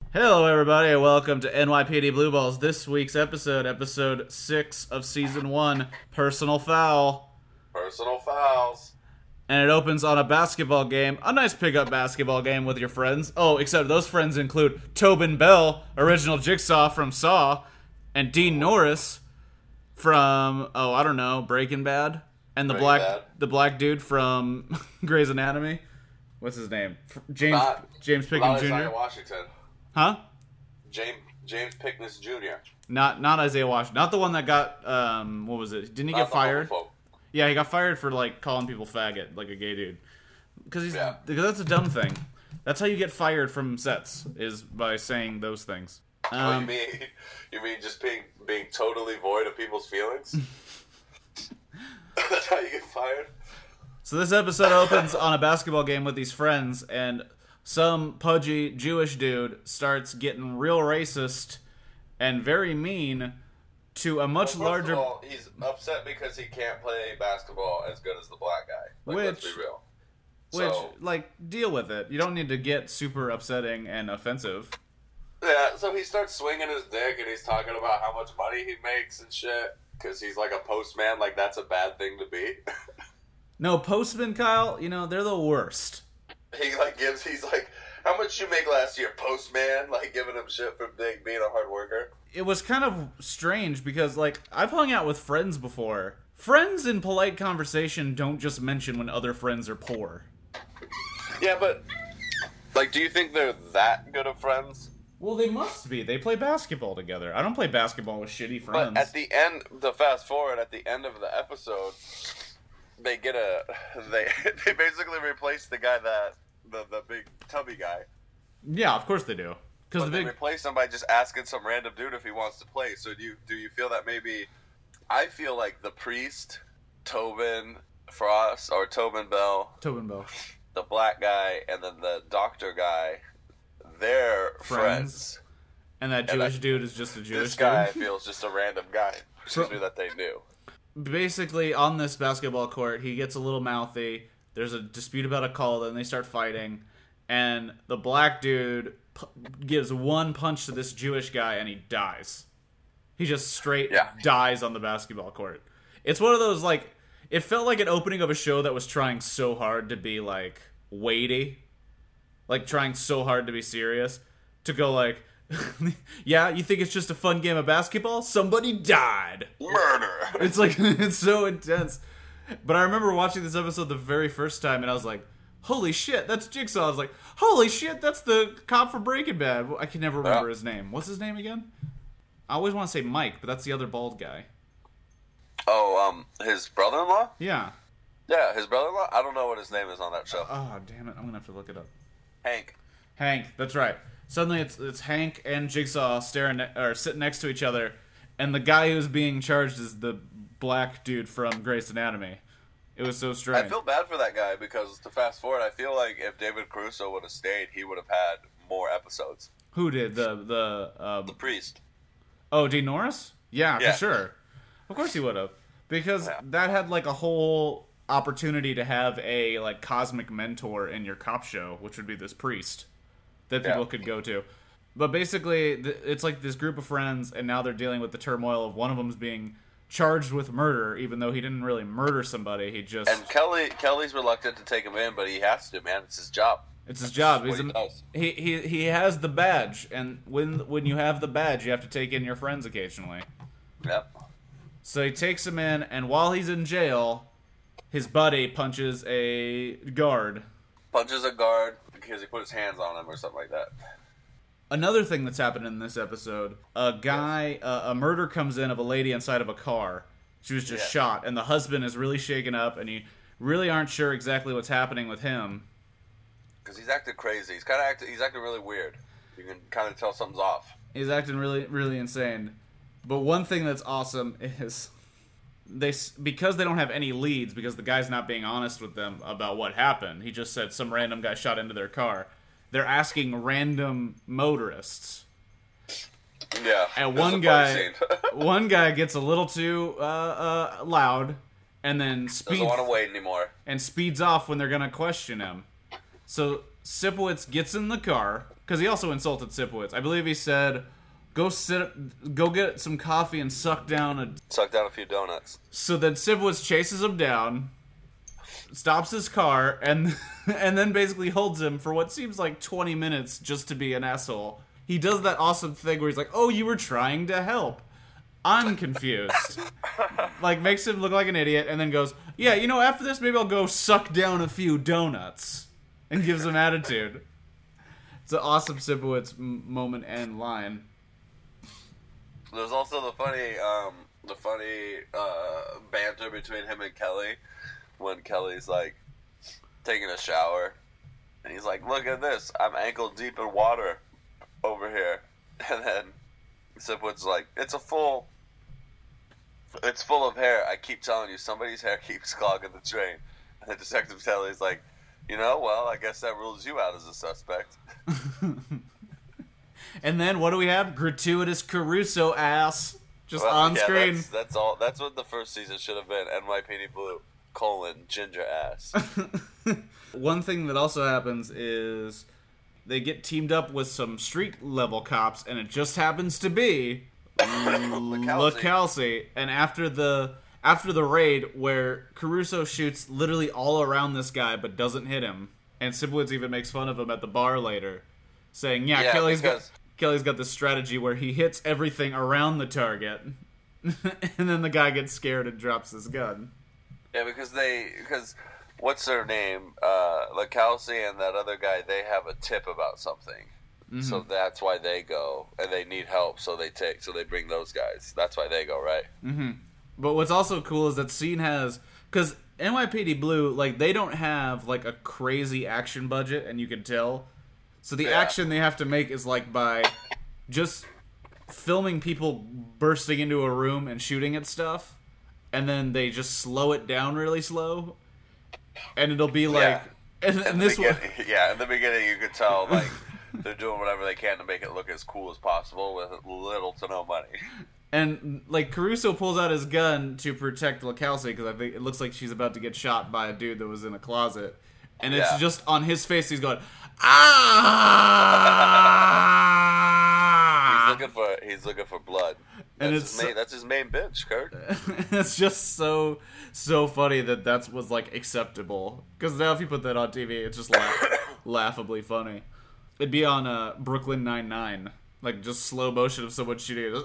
Hello, everybody, and welcome to NYPD Blue Balls. This week's episode 6 of Season 1, Personal Foul. Personal fouls. And it opens on a basketball game, a nice pickup basketball game with your friends. Oh, except those friends include Tobin Bell, original Jigsaw from Saw, and Dean Norris from, Breaking Bad, and the black dude from Grey's Anatomy. What's his name? James Pickens Jr. Isaiah Washington. Huh? James Pickens Jr. Not Isaiah Washington. Not the one that got what was it? Didn't he get fired? Yeah, he got fired for calling people faggot, like a gay dude. Because that's a dumb thing. That's how you get fired from sets, is by saying those things. You mean just being totally void of people's feelings? That's how you get fired? So this episode opens on a basketball game with these friends, and some pudgy Jewish dude starts getting real racist and very mean to a much larger... First of all, he's upset because he can't play basketball as good as the black guy. Let's be real. Deal with it. You don't need to get super upsetting and offensive. Yeah, so he starts swinging his dick and he's talking about how much money he makes and shit because he's like a postman, like that's a bad thing to be. No, postman, Kyle, they're the worst. He's like, how much you make last year, postman? Like, giving him shit for being a hard worker. It was kind of strange because, I've hung out with friends before. Friends in polite conversation don't just mention when other friends are poor. Yeah, but, do you think they're that good of friends? Well, they must be. They play basketball together. I don't play basketball with shitty friends. But at the end, fast forward, at the end of the episode... They basically replace the guy the big tubby guy. Yeah, of course they do. They replace him by just asking some random dude if he wants to play. So do you feel that maybe? I feel like the priest, Tobin Frost or Tobin Bell, the black guy, and then the doctor guy, they're friends. And that Jewish dude is just a Jewish dude. This guy feels just a random guy. That they knew. Basically, on this basketball court, he gets a little mouthy. There's a dispute about a call, then they start fighting. And the black dude gives one punch to this Jewish guy, and he dies. He just straight dies on the basketball court. It's one of those, it felt like an opening of a show that was trying so hard to be, weighty. Trying so hard to be serious. To go, yeah, you think it's just a fun game of basketball? Somebody died. Murder. It's it's so intense. But I remember watching this episode the very first time, and I was like, holy shit, that's Jigsaw. I was like, holy shit, that's the cop from Breaking Bad. I can never remember his name. What's his name again? I always want to say Mike, but that's the other bald guy. Oh, his brother-in-law? Yeah. Yeah, his brother-in-law? I don't know what his name is on that show. Oh, damn it. I'm going to have to look it up. Hank, that's right. Suddenly it's Hank and Jigsaw sitting next to each other, and the guy who's being charged is the black dude from Grey's Anatomy. It was so strange. I feel bad for that guy because, to fast forward, I feel like if David Caruso would have stayed, he would have had more episodes. Who did? The priest. Oh, Dean Norris? Yeah, for sure. Of course he would have. Because that had a whole opportunity to have a cosmic mentor in your cop show, which would be this priest that people could go to. But basically, it's this group of friends, and now they're dealing with the turmoil of one of them's being charged with murder, even though he didn't really murder somebody. He just... And Kelly's reluctant to take him in, but he has to, man. It's his job. It's his job. He has the badge, and when you have the badge, you have to take in your friends occasionally. Yep. So he takes him in, and while he's in jail, his buddy punches a guard. Because he put his hands on him or something like that. Another thing that's happened in this episode, a murder comes in of a lady inside of a car. She was just shot, and the husband is really shaken up, and you really aren't sure exactly what's happening with him. Because he's acting crazy. He's acting really weird. You can kind of tell something's off. He's acting really, really insane. But one thing that's awesome is because they don't have any leads, because the guy's not being honest with them about what happened. He just said some random guy shot into their car. They're asking random motorists. Yeah. And one guy gets a little too loud, and then doesn't want to wait anymore, and speeds off when they're gonna question him. So Sipowicz gets in the car, because he also insulted Sipowicz. I believe he said, go get some coffee and suck down a few donuts. So then Sipowicz chases him down, stops his car, and then basically holds him for what seems like 20 minutes just to be an asshole. He does that awesome thing where he's like, oh, you were trying to help. I'm confused. Like, makes him look like an idiot, and then goes, yeah, after this, maybe I'll go suck down a few donuts. And gives him attitude. It's an awesome Sipowicz moment and line. There's also the funny banter between him and Kelly when Kelly's like taking a shower, and he's like, "Look at this! I'm ankle deep in water over here," and then Sipowicz is like, "It's full of hair. I keep telling you, somebody's hair keeps clogging the drain." And then Detective Kelly's like, well, I guess that rules you out as a suspect. And then what do we have? Gratuitous Caruso ass just on screen. That's all. That's what the first season should have been. NYPD Blue, ginger ass. One thing that also happens is they get teamed up with some street level cops, and it just happens to be LaCalci. And after the raid, where Caruso shoots literally all around this guy but doesn't hit him, and Sipowicz even makes fun of him at the bar later, saying, Kelly's got this strategy where he hits everything around the target, and then the guy gets scared and drops his gun. Yeah, because what's their name? LaCalci and that other guy, they have a tip about something. Mm-hmm. So that's why they go, and they need help, so they bring those guys. That's why they go, right? Mm-hmm. But what's also cool is that scene has... Because NYPD Blue, like, they don't have, like, a crazy action budget, and you can tell. So the action they have to make is, like, by just filming people bursting into a room and shooting at stuff, and then they just slow it down really slow, and it'll be, like... In the beginning you could tell, like, they're doing whatever they can to make it look as cool as possible with little to no money. And, like, Caruso pulls out his gun to protect LaCalci, because I think it looks like she's about to get shot by a dude that was in a closet. And it's just on his face, he's going, ah! He's looking for blood. And that's his main bitch, Kurt. It's just so funny that was, like, acceptable. Because now if you put that on TV, it's just laughably funny. It'd be on Brooklyn Nine-Nine. Like, just slow motion of someone shooting it. Just,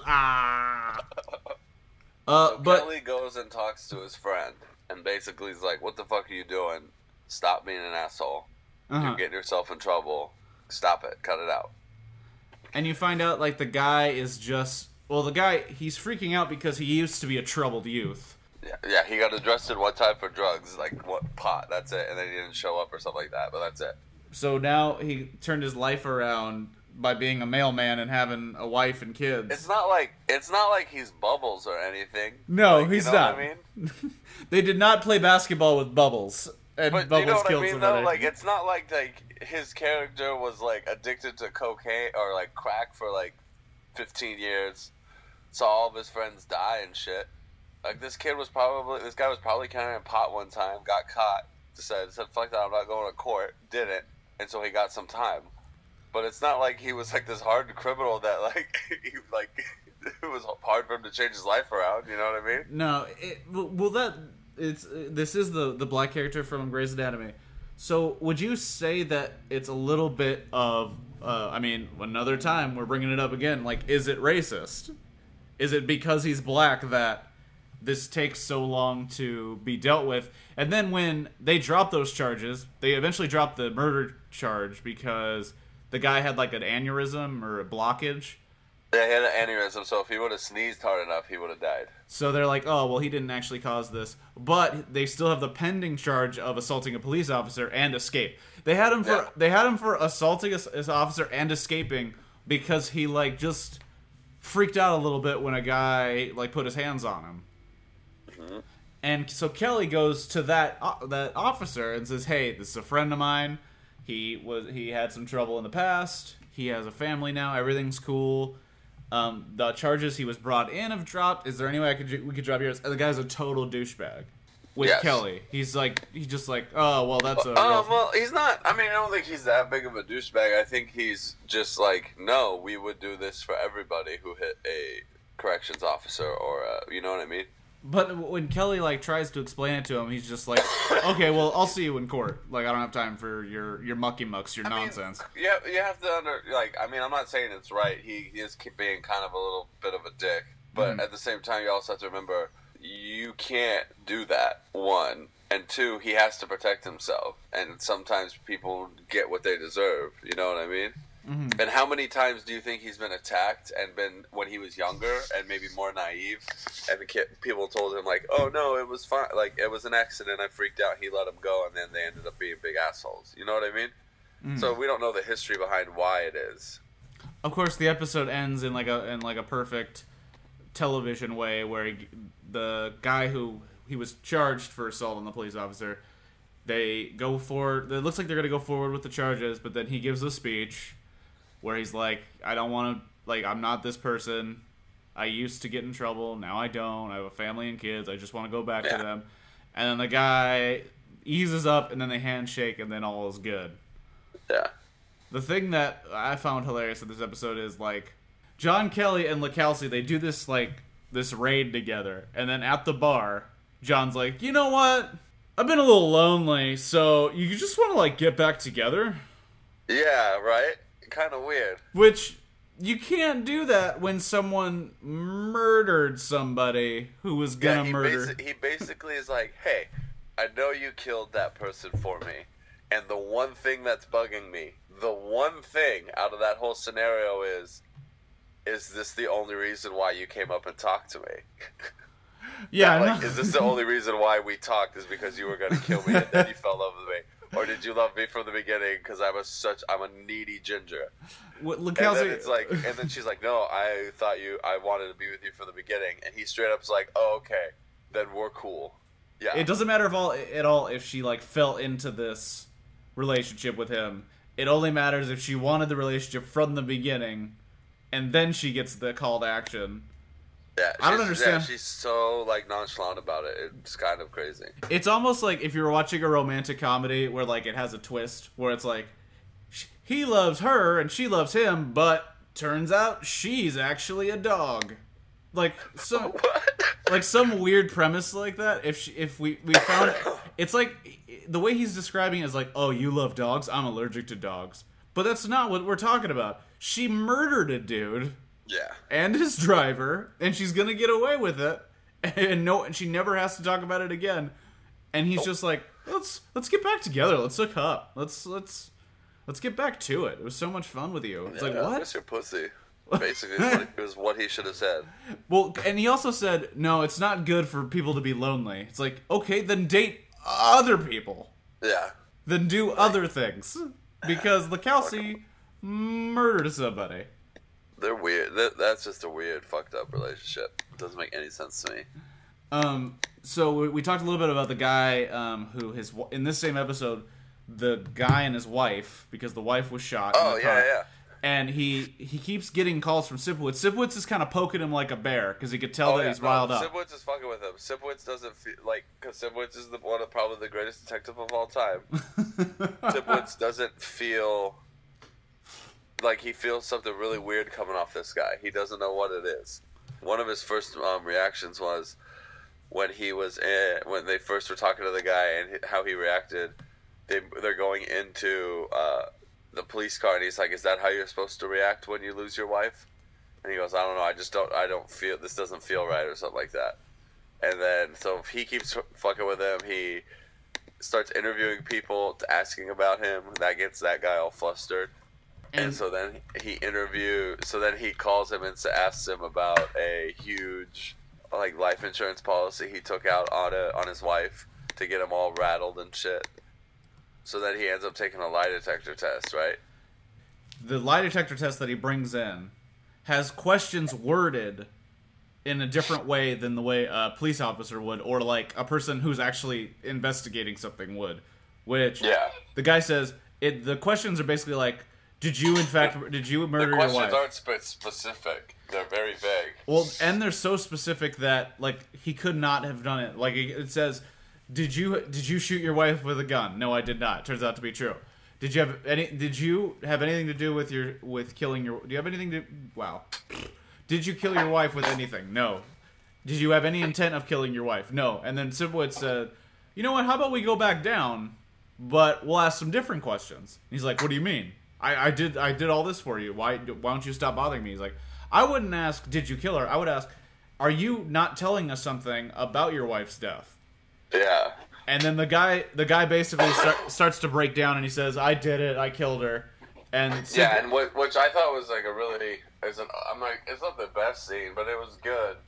so Kelly goes and talks to his friend, and basically he's like, what the fuck are you doing? Stop being an asshole. You're getting yourself in trouble. Stop it. Cut it out. And you find out, like, the guy is just... Well, he's freaking out because he used to be a troubled youth. Yeah, he got arrested one time for drugs, like, pot, that's it. And then he didn't show up or something like that, but that's it. So now he turned his life around by being a mailman and having a wife and kids. It's not like he's Bubbles or anything. No, like, he's not. What I mean? They did not play basketball with Bubbles. And but Bubbles you know what killed I mean, somebody. though? Like, it's not like his character was, like, addicted to cocaine or, like, crack for, like, 15 years. Saw all of his friends die and shit. Like, this guy was probably carrying pot one time, got caught, said, fuck that, I'm not going to court, didn't, and so he got some time. But it's not like he was, like, this hardened criminal that, like, it was hard for him to change his life around, you know what I mean? No, this is the black character from Grey's Anatomy. So, would you say that it's a little bit of, another time, we're bringing it up again, like, is it racist? Is it because he's black that this takes so long to be dealt with? And then when they drop those charges, they eventually drop the murder charge because the guy had, like, an aneurysm or a blockage. Yeah, he had an aneurysm, so if he would have sneezed hard enough, he would have died. So they're like, oh, well, he didn't actually cause this. But they still have the pending charge of assaulting a police officer and escape. They had him for assaulting an officer and escaping because he, like, just freaked out a little bit when a guy, like, put his hands on him. Mm-hmm. And so Kelly goes to that officer and says, hey, this is a friend of mine. He had some trouble in the past. He has a family now. Everything's cool. The charges he was brought in have dropped. Is there any way we could drop yours? And the guy's a total douchebag. with Kelly. He's just like, oh, well, that's a... well, he's not... I mean, I don't think he's that big of a douchebag. I think he's just like, no, we would do this for everybody who hit a corrections officer or, you know what I mean? But when Kelly, like, tries to explain it to him, he's just like, okay, well, I'll see you in court. Like, I don't have time for your mucky mucks, your nonsense. Yeah, you have to I'm not saying it's right. He is being kind of a little bit of a dick. But at the same time, you also have to remember... You can't do that, one. And two, he has to protect himself. And sometimes people get what they deserve. You know what I mean? Mm-hmm. And how many times do you think he's been attacked and been when he was younger and maybe more naive? And people told him, like, oh, no, it was fine. Like, it was an accident. I freaked out. He let him go. And then they ended up being big assholes. You know what I mean? Mm-hmm. So we don't know the history behind why it is. Of course, the episode ends in like a perfect television way where the guy who he was charged for assault on the police officer, they go forward. It looks like they're going to go forward with the charges, but then he gives a speech where he's like, I don't want to, like, I'm not this person. I used to get in trouble. Now I don't. I have a family and kids. I just want to go back to them. And then the guy eases up, and then they handshake, and then all is good. Yeah. The thing that I found hilarious in this episode is, like, John Kelly and LaCalci, they do this, like, this raid together. And then at the bar, John's like, you know what? I've been a little lonely, so you just want to, like, get back together? Yeah, right? Kind of weird. Which, you can't do that when someone murdered somebody who was gonna murder. He basically is like, hey, I know you killed that person for me. And the one thing that's bugging me, the one thing out of that whole scenario is this the only reason why you came up and talked to me? Yeah. Like, is this the only reason why we talked is because you were going to kill me and then you fell in love with me? Or did you love me from the beginning because I'm a needy ginger? And then it's like, and then she's like, no, I wanted to be with you from the beginning. And he straight up's like, oh, okay, then we're cool. Yeah. It doesn't matter at all if she, like, fell into this relationship with him. It only matters if she wanted the relationship from the beginning. And then she gets the call to action. Yeah, I don't understand. Yeah, she's so, like, nonchalant about it. It's kind of crazy. It's almost like if you were watching a romantic comedy where, like, it has a twist where it's like, he loves her and she loves him, but turns out she's actually a dog. Like, some like some weird premise like that. If we found it's like the way he's describing it is like, oh, you love dogs? I'm allergic to dogs. But that's not what we're talking about. She murdered a dude. Yeah. And his driver, and she's gonna get away with it. And she never has to talk about it again. And he's just like, let's get back together. Let's hook up. Let's get back to it. It was so much fun with you. It's like, what? Miss your pussy. Basically, is what he should have said. Well, and he also said, no, it's not good for people to be lonely. It's like, okay, then date other people. Yeah. Then do other things. Because LaCalci murdered somebody. They're weird. That's just a weird, fucked up relationship. It doesn't make any sense to me. So we talked a little bit about the guy who in this same episode, the guy and his wife, because the wife was shot. Oh, yeah. And he keeps getting calls from Sipowicz. Sipowicz is kind of poking him like a bear because he could tell that he's riled up. Sipowicz is fucking with him. Sipowicz doesn't feel like, because Sipowicz is probably the greatest detective of all time. Sipowicz doesn't feel like he feels something really weird coming off this guy. He doesn't know what it is. One of his first reactions was when when they first were talking to the guy and how he reacted. They're going into the police car, and he's like, "Is that how you're supposed to react when you lose your wife?" And he goes, "I don't know. I don't feel this doesn't feel right," or something like that. And then so he keeps fucking with him. He starts interviewing people, asking about him. That gets that guy all flustered. And so then he calls him and asks him about a huge, like, life insurance policy he took out on his wife to get him all rattled and shit. So then he ends up taking a lie detector test, right? The lie detector test that he brings in has questions worded in a different way than the way a police officer would, or like a person who's actually investigating something would. Which, the guy says, the questions are basically like, did you murder your wife? The questions aren't specific. They're very vague. Well, and they're so specific that, like, he could not have done it. Like, it says, Did you shoot your wife with a gun? No, I did not. Turns out to be true. Did you have anything to do with killing your? Do you have anything to? Wow. Did you kill your wife with anything? No. Did you have any intent of killing your wife? No. And then Sipowicz said, "You know what? How about we go back down, but we'll ask some different questions." And he's like, "What do you mean? I did all this for you. Why don't you stop bothering me?" He's like, "I wouldn't ask, did you kill her? I would ask, are you not telling us something about your wife's death?" Yeah. And then the guy basically starts to break down, and he says, "I did it. I killed her." And and which I thought was like a really I'm like, it's not the best scene, but it was good.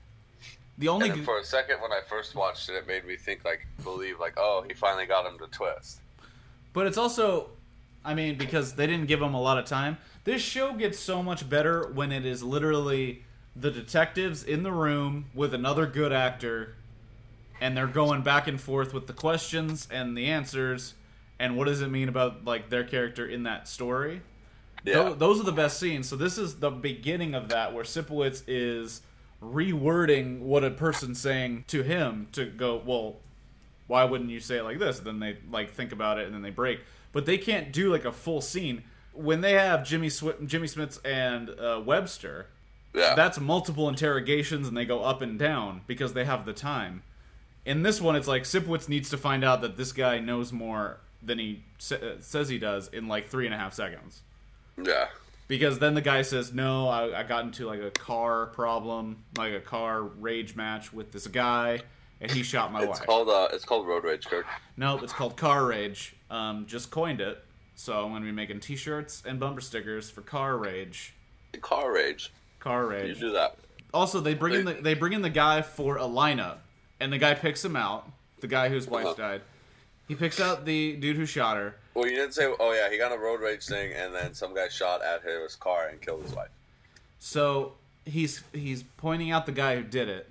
And for a second when I first watched it, it made me believe oh, he finally got him to twist. But it's also, I mean, because they didn't give him a lot of time. This show gets so much better when it is literally the detectives in the room with another good actor, and they're going back and forth with the questions and the answers, and what does it mean about their character in that story. Yeah. Those are the best scenes. So this is the beginning of that, where Sipowicz is rewording what a person's saying to him to go, well, why wouldn't you say it like this? And then they think about it, and then they break. But they can't do a full scene. When they have Jimmy Smits and Webster, that's multiple interrogations, and they go up and down because they have the time. In this one, it's Sipowicz needs to find out that this guy knows more than he says he does in 3.5 seconds. Yeah. Because then the guy says, "No, I got into a car problem, a car rage match with this guy, and he shot my wife." It's called road rage, Kirk. No, it's called car rage. Just coined it, so I'm going to be making T-shirts and bumper stickers for car rage. Car rage. You do that. Also, they bring in the guy for a lineup, and the guy picks him out. The guy whose wife died. He picks out the dude who shot her. Well, you didn't say. Oh yeah, he got a road rage thing, and then some guy shot at his car and killed his wife. So he's pointing out the guy who did it,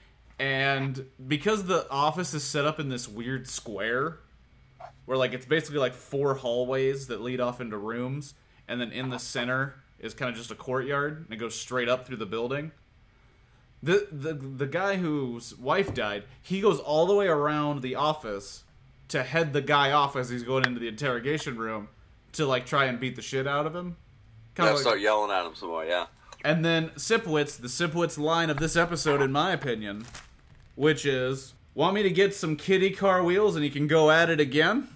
and because the office is set up in this weird square, where it's basically 4 hallways that lead off into rooms, and then in the center is kind of just a courtyard, and it goes straight up through the building. The guy whose wife died, he goes all the way around the office to head the guy off as he's going into the interrogation room to try and beat the shit out of him. Start yelling at him some more, yeah. And then the Sipowicz line of this episode, in my opinion, which is, "Want me to get some kitty car wheels and you can go at it again?"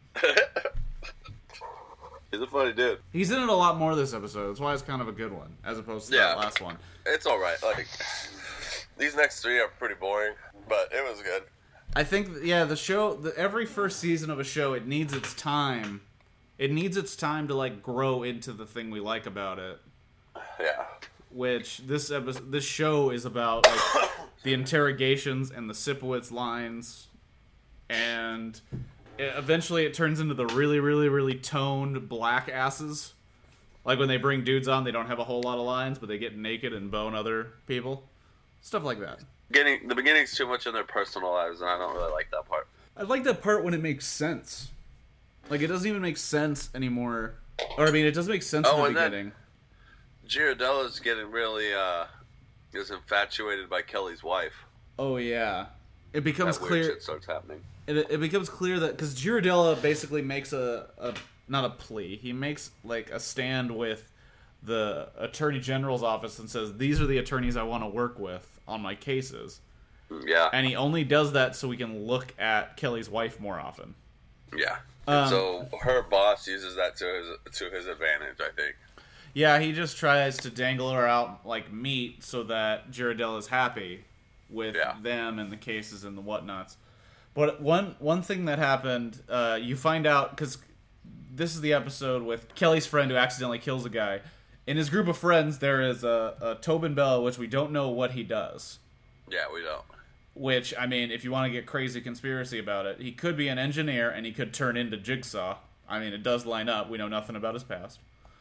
He's a funny dude. He's in it a lot more this episode. That's why it's kind of a good one, as opposed to that last one. It's alright. These next 3 are pretty boring, but it was good. I think, the show, every first season of a show, it needs its time. It needs its time to, grow into the thing we like about it. Yeah. Which, this show is about, the interrogations and the Sipowicz lines. And eventually it turns into the really, really, really toned black asses. When they bring dudes on, they don't have a whole lot of lines, but they get naked and bone other people. Stuff like that. The beginning's too much in their personal lives, and I don't really like that part. I like that part when it makes sense. It doesn't even make sense anymore. Or, I mean, it does make sense in the beginning. Giardella's getting really, is infatuated by Kelly's wife. Oh, yeah. It becomes clear... Weird shit starts happening. It becomes clear that... Because Giardella basically makes not a plea. He makes, a stand with the Attorney General's office and says, "These are the attorneys I want to work with on my cases." Yeah. And he only does that so we can look at Kelly's wife more often. Yeah. So her boss uses that to his advantage, I think. Yeah, he just tries to dangle her out like meat so that Giardella's happy with them and the cases and the whatnots. But one thing that happened, you find out, because this is the episode with Kelly's friend who accidentally kills a guy. In his group of friends, there is a Tobin Bell, which we don't know what he does. Yeah, we don't. Which, I mean, if you want to get crazy conspiracy about it, he could be an engineer and he could turn into Jigsaw. I mean, it does line up. We know nothing about his past.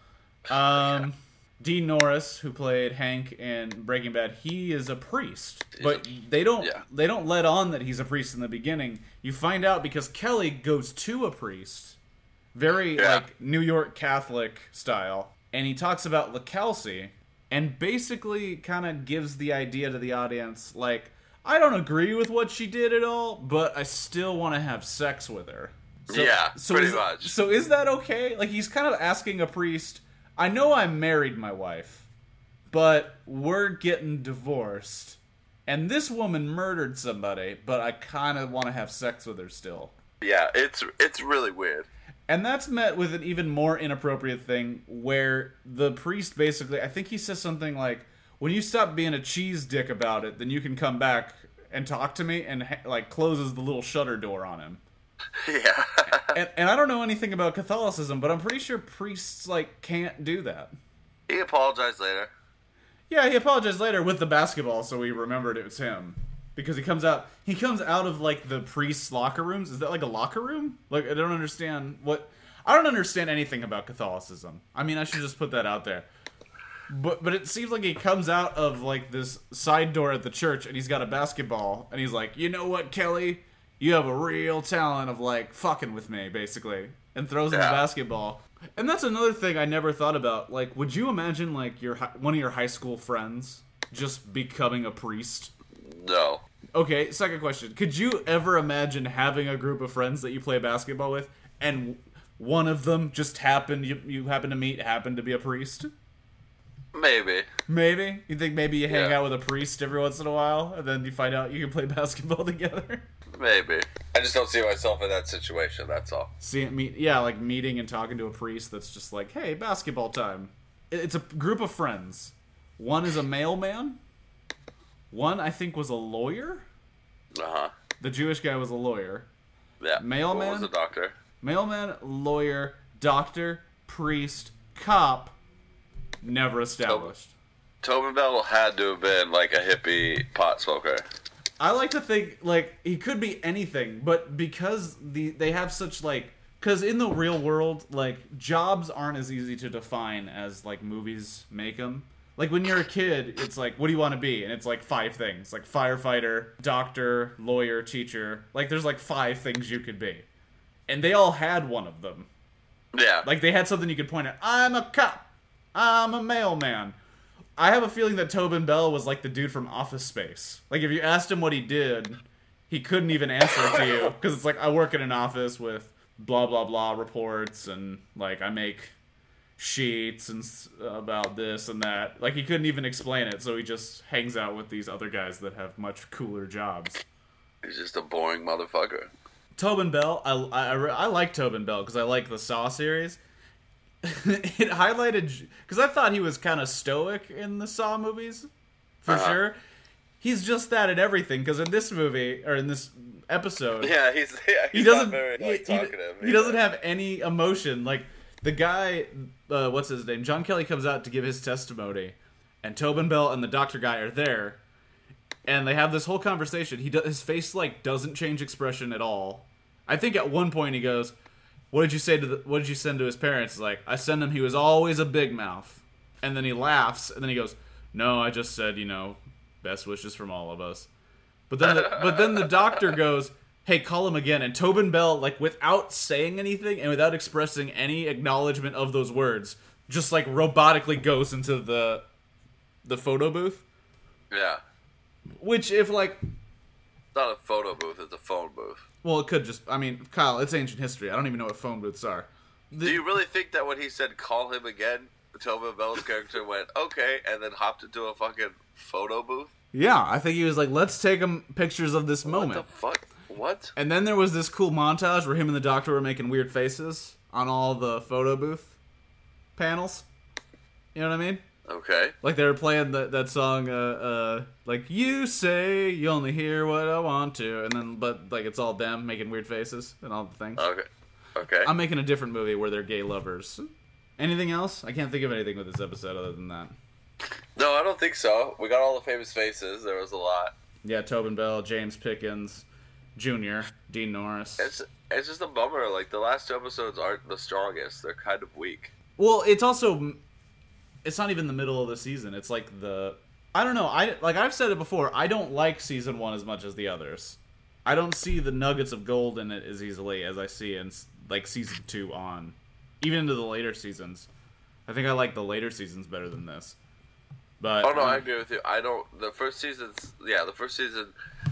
Dean Norris, who played Hank in Breaking Bad, he is a priest. But they don't let on that he's a priest in the beginning. You find out because Kelly goes to a priest. Very, New York Catholic style. And he talks about LaCalci, and basically kind of gives the idea to the audience, I don't agree with what she did at all, but I still want to have sex with her. Pretty much. So is that okay? Like, he's kind of asking a priest, I know I married my wife, but we're getting divorced. And this woman murdered somebody, but I kind of want to have sex with her still. Yeah, it's really weird. And that's met with an even more inappropriate thing where the priest basically, I think he says something like, when you stop being a cheese dick about it, then you can come back and talk to me, and like closes the little shutter door on him. Yeah. and I don't know anything about Catholicism, but I'm pretty sure priests like can't do that. He apologized later. Yeah, he apologized later with the basketball, so we remembered it was him. Because he comes out of, like, the priest's locker rooms. Is that, like, a locker room? Like, I don't understand anything about Catholicism. I mean, I should just put that out there. But it seems like he comes out of, like, this side door at the church, and he's got a basketball, and he's like, you know what, Kelly? You have a real talent of, like, fucking with me, basically. And throws him the basketball. And that's another thing I never thought about. Like, would you imagine, like, one of your high school friends just becoming a priest? No. Okay, second question. Could you ever imagine having a group of friends that you play basketball with, and one of them just happened to be a priest? Maybe. Maybe? You think maybe you hang out with a priest every once in a while, and then you find out you can play basketball together? Maybe. I just don't see myself in that situation, that's all. Like meeting and talking to a priest that's just like, hey, basketball time. It's a group of friends. One is a mailman. One, I think, was a lawyer. Uh-huh. The Jewish guy was a lawyer. Yeah. Mailman. One was a doctor. Mailman, lawyer, doctor, priest, cop. Never established. Tobin Bell had to have been, like, a hippie pot smoker. I like to think, like, he could be anything, but because they have such, like... Because in the real world, like, jobs aren't as easy to define as, like, movies make them. Like, when you're a kid, it's like, what do you want to be? And it's like 5 things. Like, firefighter, doctor, lawyer, teacher. Like, there's like 5 things you could be. And they all had one of them. Yeah. Like, they had something you could point at. I'm a cop. I'm a mailman. I have a feeling that Tobin Bell was like the dude from Office Space. Like, if you asked him what he did, he couldn't even answer it to you. Because it's like, I work in an office with blah, blah, blah reports. And, like, I make sheets and about this and that. Like, he couldn't even explain it, so he just hangs out with these other guys that have much cooler jobs. He's just a boring motherfucker. Tobin Bell, I like Tobin Bell because I like the Saw series. It highlighted, because I thought he was kind of stoic in the Saw movies, for sure. He's just that at everything, because in this movie, or in this episode, he doesn't, not very, like, talkative. He doesn't have any emotion. Like, the guy, what's his name? John Kelly comes out to give his testimony, and Tobin Bell and the doctor guy are there, and they have this whole conversation. His face, like, doesn't change expression at all. I think at one point he goes, what did you send to his parents? He's like, I sent him, he was always a big mouth. And then he laughs, and then he goes, no, I just said, best wishes from all of us. But then the doctor goes, hey, call him again. And Tobin Bell, like, without saying anything and without expressing any acknowledgement of those words, just, like, robotically goes into the photo booth. Yeah. Which, if, like... It's not a photo booth, it's a phone booth. Well, it could just... I mean, Kyle, it's ancient history. I don't even know what phone booths are. Do you really think that when he said, call him again, Tobin Bell's character went, okay, and then hopped into a fucking photo booth? Yeah, I think he was like, let's take him pictures of this moment. What the fuck? What? And then there was this cool montage where him and the doctor were making weird faces on all the photo booth panels. You know what I mean? Okay. Like they were playing that song, like, you say you only hear what I want to, and then, but, like, it's all them making weird faces and all the things. Okay. I'm making a different movie where they're gay lovers. Anything else? I can't think of anything with this episode other than that. No, I don't think so. We got all the famous faces. There was a lot. Yeah, Tobin Bell, James Pickens, Jr., Dean Norris. It's just a bummer. Like, the last 2 episodes aren't the strongest. They're kind of weak. Well, it's also... It's not even the middle of the season. It's like the... I don't know. I've said it before. I don't like season 1 as much as the others. I don't see the nuggets of gold in it as easily as I see in, like, season 2 on. Even into the later seasons. I think I like the later seasons better than this. But oh, no, I agree with you. The first season,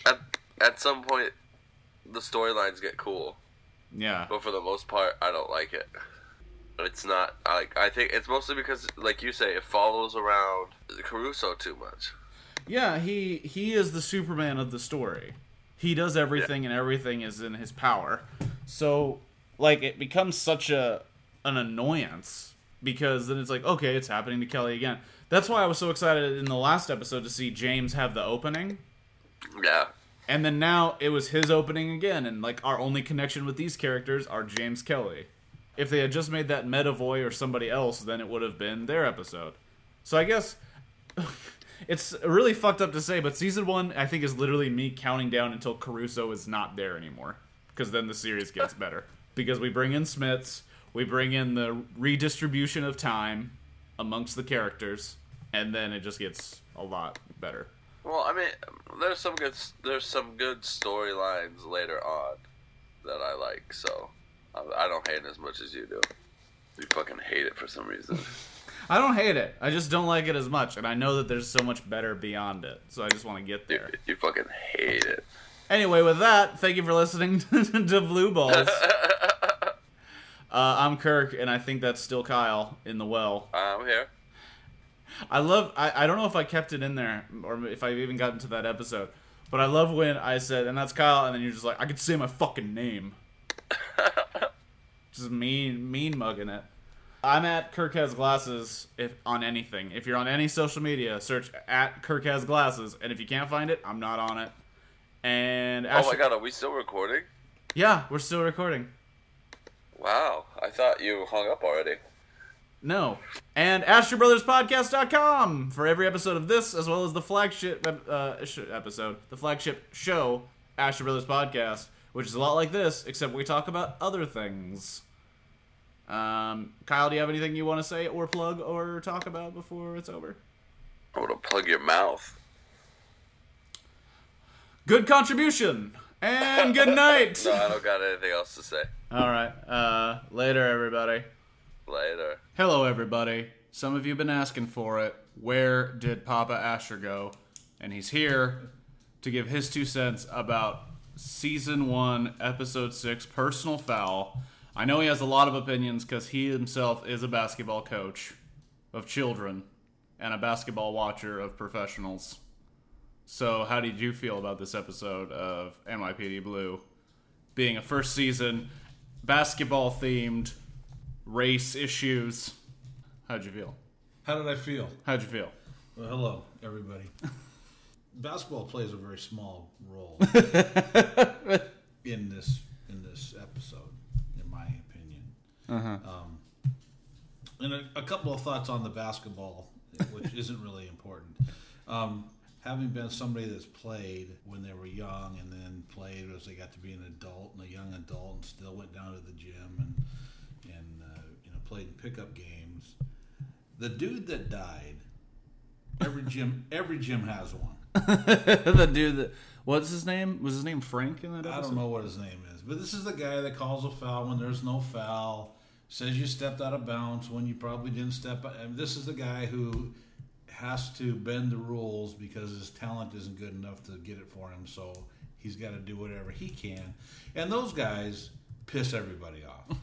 At some point, the storylines get cool. Yeah. But for the most part, I don't like it. It's not, I think it's mostly because, like you say, it follows around Caruso too much. Yeah, he is the Superman of the story. He does everything, and everything is in his power. So, like, it becomes such an annoyance, because then it's like, okay, it's happening to Kelly again. That's why I was so excited in the last episode to see James have the opening. Yeah. And then now it was his opening again, and, like, our only connection with these characters are James Kelly. If they had just made that Medavoy or somebody else, then it would have been their episode. So I guess it's really fucked up to say, but season 1, I think, is literally me counting down until Caruso is not there anymore. Because then the series gets better. Because we bring in Smits, we bring in the redistribution of time amongst the characters, and then it just gets a lot better. Well, I mean, there's some good storylines later on that I like, so I don't hate it as much as you do. You fucking hate it for some reason. I don't hate it. I just don't like it as much, and I know that there's so much better beyond it, so I just want to get there. You fucking hate it. Anyway, with that, thank you for listening to Blue Balls. I'm Kirk, and I think that's still Kyle in the well. I'm here. I don't know if I kept it in there, or if I even got into that episode, but I love when I said, and that's Kyle, and then you're just like, I could say my fucking name. Just mean mugging it. I'm at Kirk Has Glasses on anything. If you're on any social media, search at Kirk Has Glasses, and if you can't find it, I'm not on it. And oh my god, are we still recording? Yeah, we're still recording. Wow, I thought you hung up already. No. And AstraBrothersPodcast.com for every episode of this, as well as the flagship episode, the flagship show, Astra Brothers Podcast, which is a lot like this, except we talk about other things. Kyle, do you have anything you want to say or plug or talk about before it's over? I want to plug your mouth. Good contribution, and good night. No, I don't got anything else to say. All right. Later, everybody. Later. Hello, everybody. Some of you have been asking for it. Where did Papa Asher go? And he's here to give his 2 cents about Season 1, Episode 6, Personal Foul. I know he has a lot of opinions because he himself is a basketball coach of children and a basketball watcher of professionals. So how did you feel about this episode of NYPD Blue being a first season, basketball-themed, race issues? How'd you feel? How did I feel? How'd you feel? Well, hello, everybody. Basketball plays a very small role in this episode, in my opinion. And a couple of thoughts on the basketball, which isn't really important. Having been somebody that's played when they were young and then played as they got to be an adult and a young adult and still went down to the gym and played in pickup games. The dude that died, every gym has one. The dude that, what's his name? Was his name Frank in that episode? I don't know what his name is, but this is the guy that calls a foul when there's no foul, says you stepped out of bounds when you probably didn't step out. And this is the guy who has to bend the rules because his talent isn't good enough to get it for him, so he's got to do whatever he can. And those guys piss everybody off.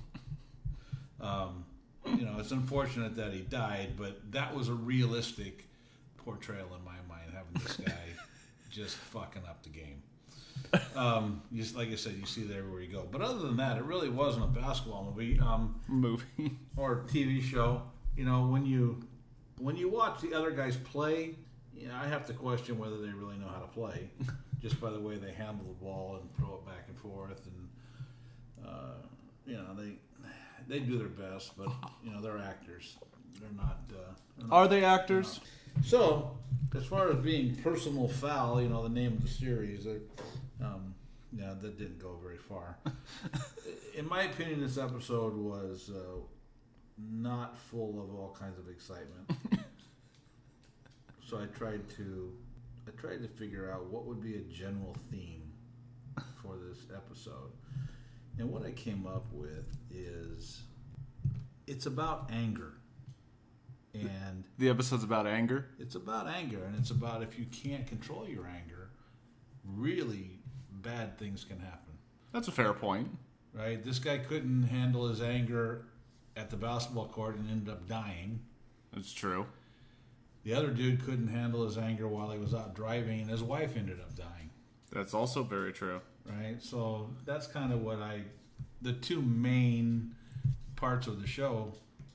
It's unfortunate that he died, but that was a realistic portrayal in my mind, having this guy just fucking up the game. Just like I said, you see that everywhere you go. But other than that, it really wasn't a basketball movie. Or TV show. When you watch the other guys play, I have to question whether they really know how to play, just by the way they handle the ball and throw it back and forth, and they do their best, but they're actors. They're not. Are they actors? So, as far as being Personal Foul, the name of the series, that didn't go very far. In my opinion, this episode was not full of all kinds of excitement. So I tried to figure out what would be a general theme for this episode. And what I came up with is it's about anger. And the episode's about anger? It's about anger, and it's about if you can't control your anger, really bad things can happen. That's a fair point. Right? This guy couldn't handle his anger at the basketball court and ended up dying. That's true. The other dude couldn't handle his anger while he was out driving, and his wife ended up dying. That's also very true. Right? So that's kind of the two main parts of the show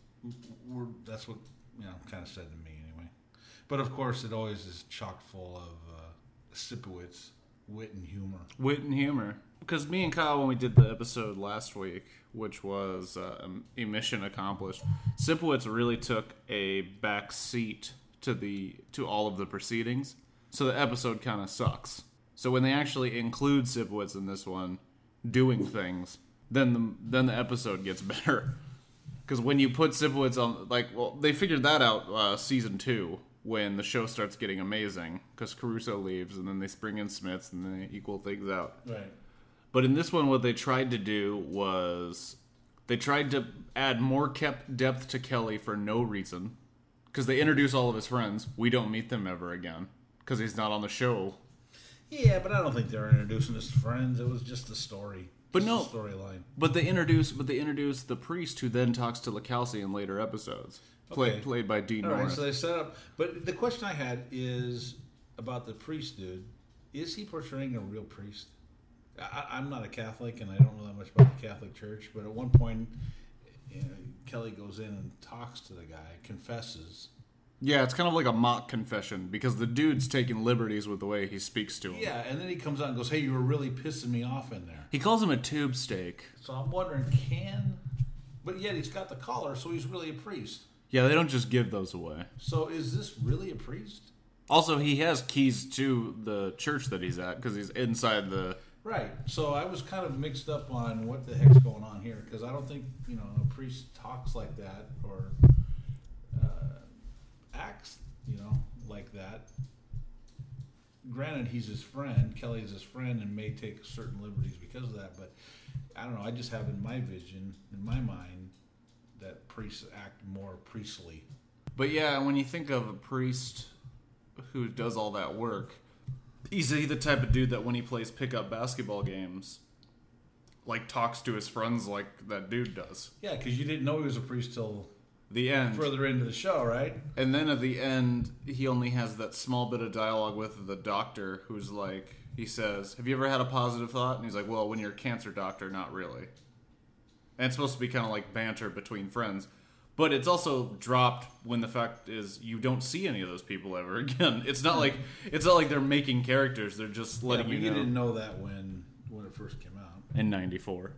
that's what, kind of said to me anyway. But of course, it always is chock full of Sipowicz wit and humor. Wit and humor. Because me and Kyle, when we did the episode last week, which was a mission accomplished, Sipowicz really took a back seat to all of the proceedings. So the episode kind of sucks. So when they actually include Sipowicz in this one doing things, then the episode gets better. Because when you put Sipowicz on, they figured that out season 2 when the show starts getting amazing. Because Caruso leaves, and then they bring in Smits, and then they equal things out. Right. But in this one, what they tried to do was they tried to add more depth to Kelly for no reason. Because they introduce all of his friends. We don't meet them ever again. Because he's not on the show. Yeah, but I don't think they were introducing his friends. It was just the story. But no, storyline. But they introduce the priest who then talks to LaCalci in later episodes, played by Dean Norris. Right, so they set up. But the question I had is about the priest dude. Is he portraying a real priest? I'm not a Catholic, and I don't know that much about the Catholic Church. But at one point, Kelly goes in and talks to the guy, confesses. Yeah, it's kind of like a mock confession because the dude's taking liberties with the way he speaks to him. Yeah, and then he comes out and goes, "Hey, you were really pissing me off in there." He calls him a tube steak. So I'm wondering, but yet he's got the collar, so he's really a priest. Yeah, they don't just give those away. So is this really a priest? Also, he has keys to the church that he's at because he's inside the... Right. So I was kind of mixed up on what the heck's going on here because I don't think, a priest talks like that or acts, like that. Granted, he's his friend. Kelly is his friend and may take certain liberties because of that. But I don't know. I just have in my vision, in my mind, that priests act more priestly. But yeah, when you think of a priest who does all that work, he's the type of dude that when he plays pickup basketball games, talks to his friends like that dude does. Yeah, because you didn't know he was a priest till the end. Further into the show, right? And then at the end, he only has that small bit of dialogue with the doctor who's he says, "Have you ever had a positive thought?" And he's like, "Well, when you're a cancer doctor, not really." And it's supposed to be kind of like banter between friends. But it's also dropped when the fact is you don't see any of those people ever again. It's not like they're making characters. They're just letting you know. You didn't know that when it first came out. In 94.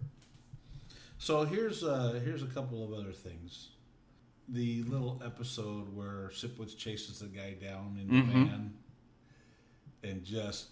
So here's a couple of other things. The little episode where Sipowicz chases the guy down in the van and just,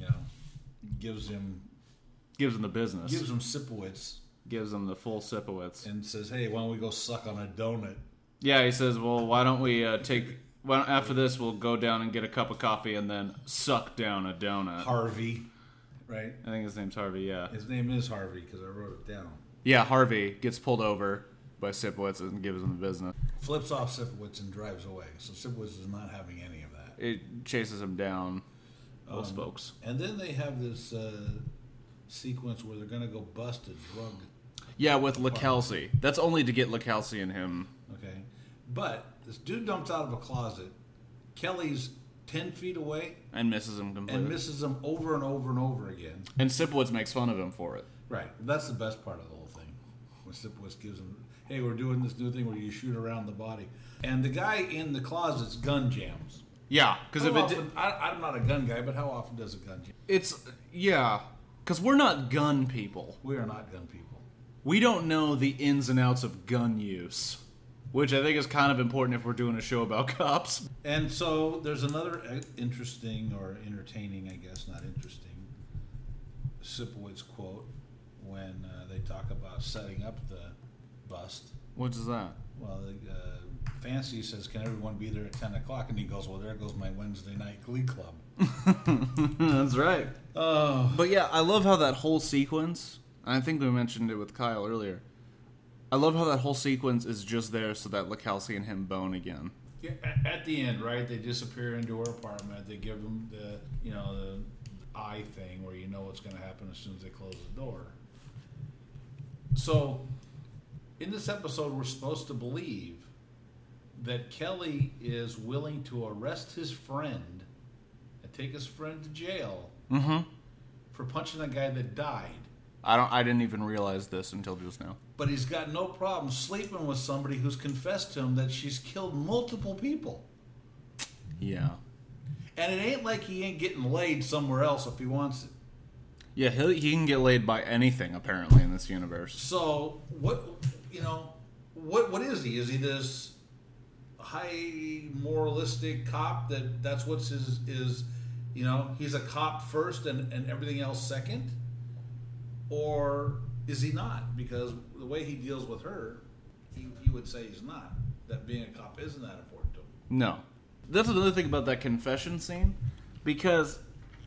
gives him the business. Gives him Sipowicz. Gives him the full Sipowicz. And says, "Hey, why don't we go suck on a donut?" Yeah, he says, "Well, why don't we after this, we'll go down and get a cup of coffee and then suck down a donut." Harvey, right? I think his name's Harvey, yeah. His name is Harvey because I wrote it down. Yeah, Harvey gets pulled over by Sipowicz and gives him the business. Flips off Sipowicz and drives away. So Sipowicz is not having any of that. It chases him down, those folks. And then they have this sequence where they're going to go bust a drug. Yeah, with LaCalci. That's only to get LaCalci and him. Okay. But this dude dumps out of a closet. Kelly's 10 feet away. And misses him completely. And misses him over and over and over again. And Sipowicz makes fun of him for it. Right. That's the best part of the whole thing. When Sipowicz gives him, "Hey, we're doing this new thing where you shoot around the body." And the guy in the closet's gun jams. Yeah. Because I'm not a gun guy, but how often does a gun jam? Because we're not gun people. We are not gun people. We don't know the ins and outs of gun use, which I think is kind of important if we're doing a show about cops. And so there's another interesting or entertaining, I guess, not interesting, Sipowicz quote when they talk about setting up the bust. What is that? Well, Fancy says, "Can everyone be there at 10 o'clock? And he goes, "Well, there goes my Wednesday night Glee Club." That's right. But yeah, I love how that whole sequence, and I think we mentioned it with Kyle earlier, I love how that whole sequence is just there so that LaCalci and him bone again. Yeah, at the end, right? They disappear into her apartment. They give him the eye thing where you know what's going to happen as soon as they close the door. So, in this episode, we're supposed to believe that Kelly is willing to arrest his friend and take his friend to jail for punching a guy that died. I didn't even realize this until just now. But he's got no problem sleeping with somebody who's confessed to him that she's killed multiple people. Yeah. And it ain't like he ain't getting laid somewhere else if he wants it. Yeah, he can get laid by anything, apparently, in this universe. So, what is he? Is he this high moralistic cop that's what's his he's a cop first and everything else second? Or is he not? Because the way he deals with her, you would say he's not. That being a cop isn't that important to him. No. That's another thing about that confession scene. Because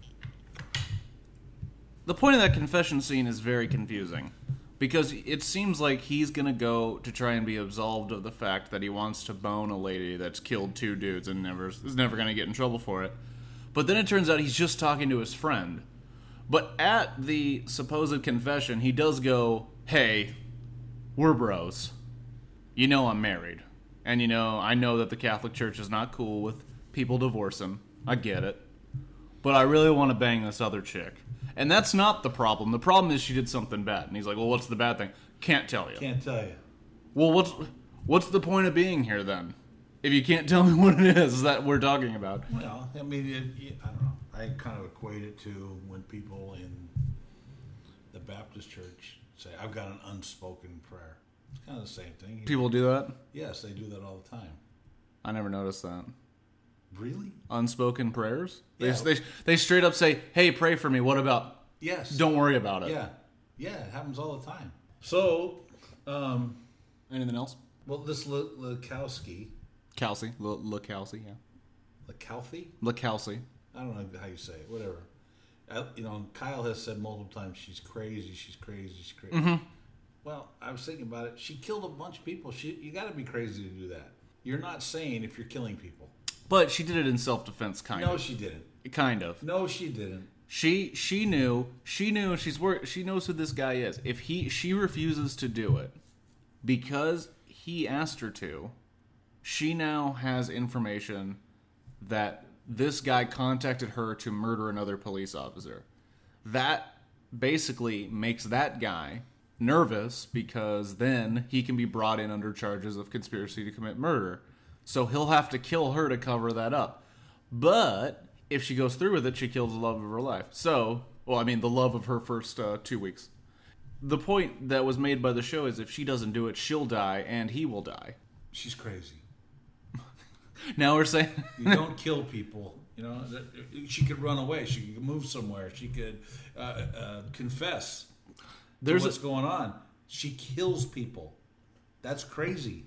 the point of that confession scene is very confusing. Because it seems like he's going to go to try and be absolved of the fact that he wants to bone a lady that's killed 2 dudes and is never going to get in trouble for it. But then it turns out he's just talking to his friend. But at the supposed confession, he does go, hey, we're bros. You know I'm married. And I know that the Catholic Church is not cool with people divorcing. I get it. But I really want to bang this other chick. And that's not the problem. The problem is she did something bad. And he's like, well, what's the bad thing? Can't tell you. Can't tell you. Well, what's the point of being here then? If you can't tell me what it is that we're talking about. Well, I mean, I don't know. I kind of equate it to when people in the Baptist church say, I've got an unspoken prayer. It's kind of the same thing. People do that? Yes, they do that all the time. I never noticed that. Really? Unspoken prayers? Yeah. They straight up say, hey, pray for me. What about? Yes. Don't worry about it. Yeah. Yeah, it happens all the time. So, anything else? Well, this Lukowski. Kelsey. Lukowski, yeah. Lukowski. I don't know how you say it. Whatever. Kyle has said multiple times, she's crazy. Mm-hmm. Well, I was thinking about it. She killed a bunch of people. You got to be crazy to do that. You're not sane if you're killing people. But she did it in self-defense, kind of. No, she didn't. Kind of. No, she didn't. She knew. She knows who this guy is. If she refuses to do it because he asked her to, she now has information that this guy contacted her to murder another police officer. That basically makes that guy nervous because then he can be brought in under charges of conspiracy to commit murder. So he'll have to kill her to cover that up. But if she goes through with it, she kills the love of her life. So, the love of her first 2 weeks. The point that was made by the show is if she doesn't do it, she'll die and he will die. She's crazy. Now we're saying you don't kill people. She could run away. She could move somewhere. She could confess to what's going on. She kills people. That's crazy.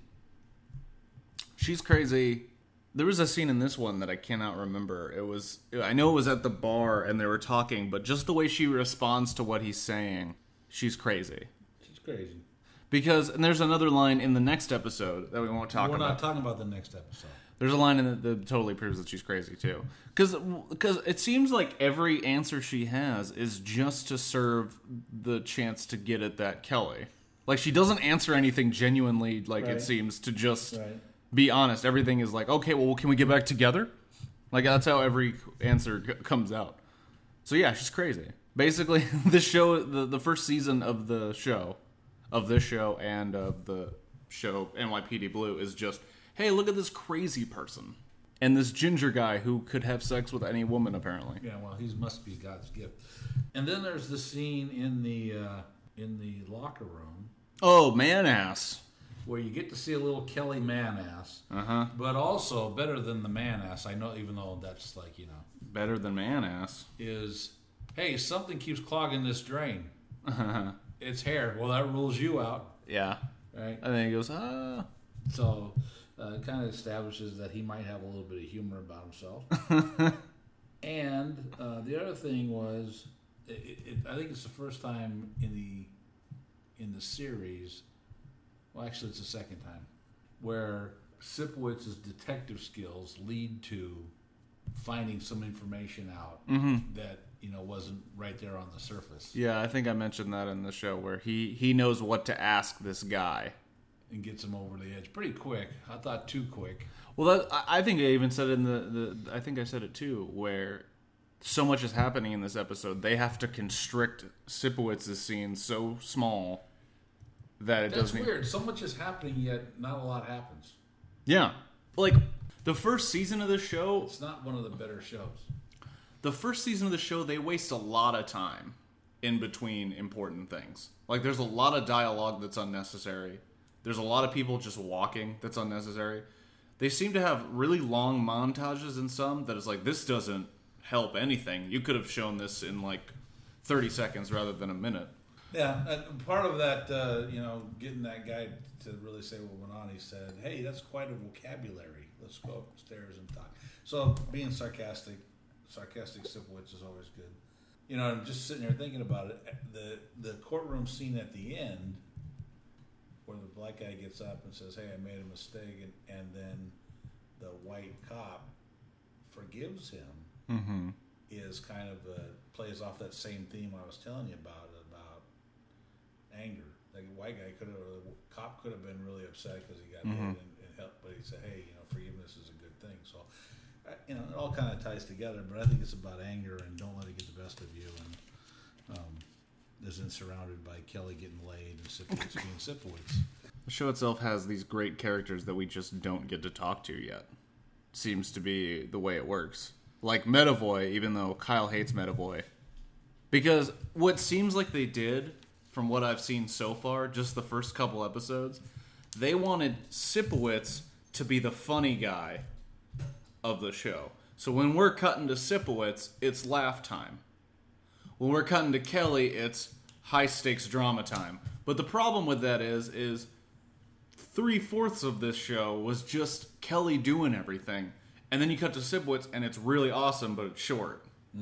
She's crazy. There was a scene in this one that I cannot remember. I know it was at the bar and they were talking, but just the way she responds to what he's saying, she's crazy. She's crazy. And there's another line in the next episode that we won't talk about. We're not talking about the next episode. There's a line in it that totally proves that she's crazy, too. Because it seems like every answer she has is just to serve the chance to get at that Kelly. Like, she doesn't answer anything genuinely, it seems, to just be honest. Everything is like, okay, well, can we get back together? Like, that's how every answer comes out. So, yeah, she's crazy. Basically, the show, the first season of the show, of this show and of the show NYPD Blue is just... hey, look at this crazy person. And this ginger guy who could have sex with any woman, apparently. Yeah, well, he must be God's gift. And then there's the scene in the locker room. Oh, man-ass. Where you get to see a little Kelly man-ass. Uh-huh. But also, better than the man-ass, I know, even though that's better than man-ass. Is, hey, something keeps clogging this drain. Uh-huh. It's hair. Well, that rules you out. Yeah. Right? And then he goes, ah. So... it kind of establishes that he might have a little bit of humor about himself. And the other thing was, I think it's the first time in the series, well, actually it's the second time, where Sipowicz's detective skills lead to finding some information out that wasn't right there on the surface. Yeah, I think I mentioned that in the show where he knows what to ask this guy. And gets him over the edge pretty quick. I thought too quick. Well, I think I even said it in I think I said it too, where so much is happening in this episode. They have to constrict Sipowitz's scenes so small that it doesn't... That's weird. So much is happening, yet not a lot happens. Yeah. Like, the first season of the show... It's not one of the better shows. The first season of the show, they waste a lot of time in between important things. Like, there's a lot of dialogue that's unnecessary. There's a lot of people just walking that's unnecessary. They seem to have really long montages in some that is like, this doesn't help anything. You could have shown this in like 30 seconds rather than a minute. Yeah, and part of that, getting that guy to really say what went on, he said, hey, that's quite a vocabulary. Let's go upstairs and talk. So being sarcastic Sipowicz is always good. I'm just sitting there thinking about it. The courtroom scene at the end, where the black guy gets up and says, hey, I made a mistake, and then the white cop forgives him, is kind of plays off that same theme I was telling you about anger. Like, the cop could have been really upset because he got hit and helped, but he said, hey, forgiveness is a good thing. So, it all kind of ties together, but I think it's about anger and don't let it get the best of you. And isn't surrounded by Kelly getting laid and Sipowicz being Sipowicz. The show itself has these great characters that we just don't get to talk to yet. Seems to be the way it works. Like Medavoy, even though Kyle hates Medavoy. Because what seems like they did, from what I've seen so far, just the first couple episodes, they wanted Sipowicz to be the funny guy of the show. So when we're cutting to Sipowicz, it's laugh time. When we're cutting to Kelly, it's high-stakes drama time. But the problem with that is 3/4 of this show was just Kelly doing everything. And then you cut to Sipowicz, and it's really awesome, but it's short.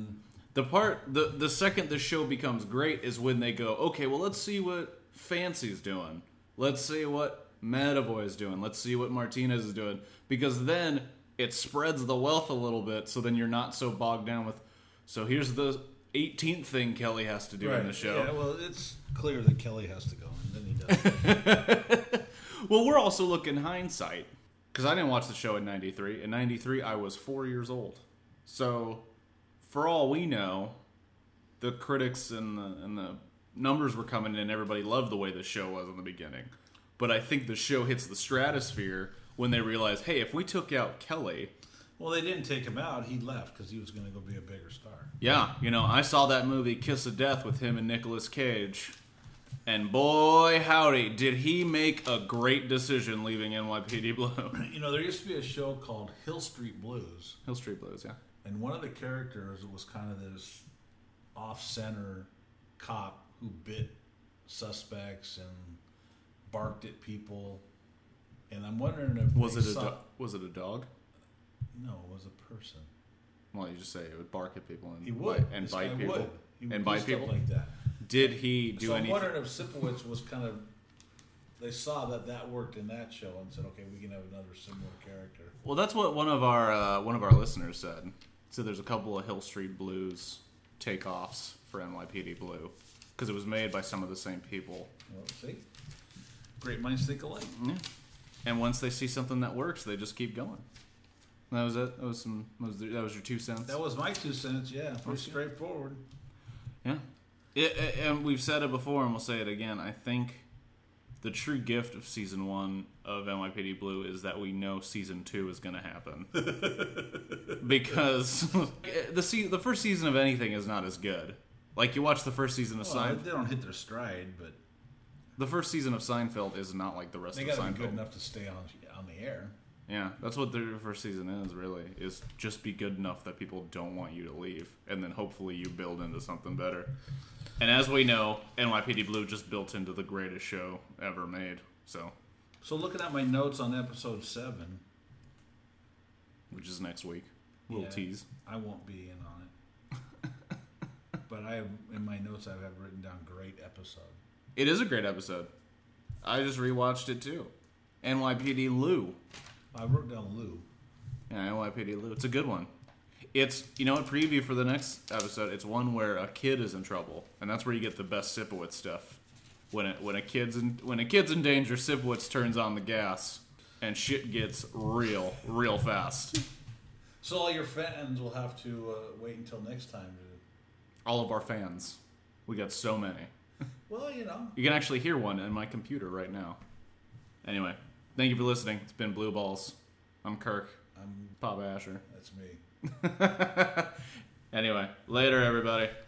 The second the show becomes great is when they go, okay, well, let's see what Fancy's doing. Let's see what Medavoy is doing. Let's see what Martinez is doing. Because then it spreads the wealth a little bit, so then you're not so bogged down with, so here's the 18th thing Kelly has to do in the show. Yeah, well, it's clear that Kelly has to go, and then he does. Well, we're also looking hindsight, because I didn't watch the show in 93. In 93, I was 4 years old. So, for all we know, the critics and the numbers were coming in, everybody loved the way the show was in the beginning. But I think the show hits the stratosphere when they realize, hey, if we took out Kelly... Well, they didn't take him out. He left because he was going to go be a bigger star. Yeah, I saw that movie Kiss of Death with him and Nicolas Cage. And boy, howdy, did he make a great decision leaving NYPD Blue. There used to be a show called Hill Street Blues. Hill Street Blues, yeah. And one of the characters was kind of this off-center cop who bit suspects and barked at people. And I'm wondering if was it a dog? No, it was a person. Well, you just say it would bark at people and he would and bite people. He would and do bite stuff people like that. Did he do anything? So I'm wondering if Sipowicz was kind of. They saw that worked in that show and said, "Okay, we can have another similar character." Well, that's what one of our listeners said. So there's a couple of Hill Street Blues takeoffs for NYPD Blue because it was made by some of the same people. Well, see, great minds think alike. Yeah. And once they see something that works, they just keep going. That was it. That was your 2 cents. That was my 2 cents. Yeah, pretty straightforward. Yeah, and we've said it before, and we'll say it again. I think the true gift of season 1 of NYPD Blue is that we know season 2 is going to happen because the first season of anything is not as good. Like you watch the first season of Seinfeld, they don't hit their stride, but the first season of Seinfeld is not like the rest of Seinfeld. They got to be good enough to stay on the air. Yeah, that's what their first season is just be good enough that people don't want you to leave, and then hopefully you build into something better. And as we know, NYPD Blue just built into the greatest show ever made. So looking at my notes on episode 7, which is next week, we'll tease. I won't be in on it, but in my notes I have written down great episode. It is a great episode. I just rewatched it too. NYPD Lou. I wrote down Lou. Yeah, NYPD Lou. It's a good one. It's, you know what, preview for the next episode, it's one where a kid is in trouble, and that's where you get the best Sipowicz stuff. When a kid's in danger, Sipowicz turns on the gas, and shit gets real fast. So all your fans will have to wait until next time. All of our fans. We got so many. Well, you know. You can actually hear one in my computer right now. Anyway, thank you for listening. It's been Blue Balls. I'm Kirk. I'm Papa Asher. That's me. Anyway, later, everybody.